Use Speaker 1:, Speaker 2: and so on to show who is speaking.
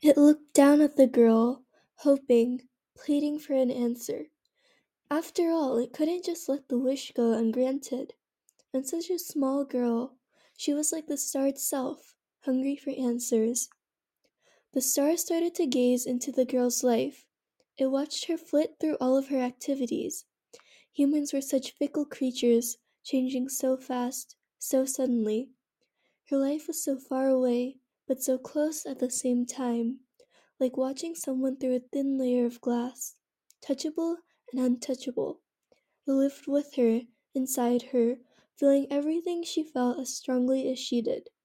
Speaker 1: It looked down at the girl, hoping, pleading for an answer. After all, it couldn't just let the wish go ungranted. And such a small girl, she was like the star itself, hungry for answers. The star started to gaze into the girl's life. It watched her flit through all of her activities. Humans were such fickle creatures, changing so fast, so suddenly. Her life was so far away, but so close at the same time, like watching someone through a thin layer of glass, touchable and untouchable. It lived with her, inside her, feeling everything she felt as strongly as she did.